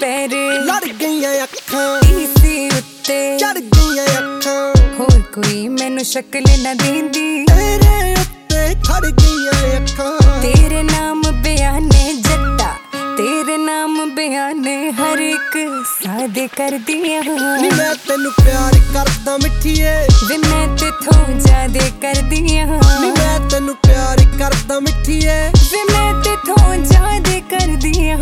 पैर लड़ गईयां अखां इसी उत्ते चढ़ गईयां अखां होर कोई मैनू शक्ल न देंदी तेरे उत्ते खड़ गईयां अखां तेरे नाम बयाने जट्टा तेरे नाम बयाने हर एक सादे कर दिया नी मैं तेनू प्यार करदा मिठिए वे मैं तेथों ज्यादा कर दिया नी मैं तेनू प्यार करदा मिठिए वे मैं तेथों ज्यादा कर दिया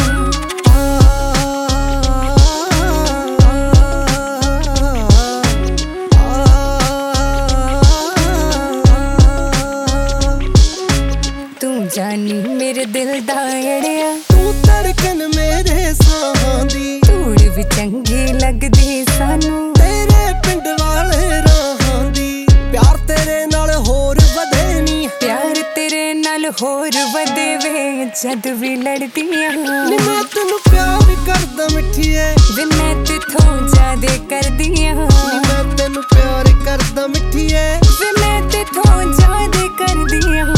तू जानी मेरे दिल दा अड़िया तू धड़कन मेरे साहां दी धूड़ भी चंगी लगदी सानू तेरे पिंड वाले राहां दी प्यार तेरे नाल होर वधे नी प्यार तेरे नाल होर वधे वे जद भी लड़दियां नी मैं तेनू प्यार करदा मिठिए वे मैं तेथों ज्यादा कर दिया नी मैं तेनू प्यार करदा मिठिए वे मैं तेथों ज्यादा कर दिया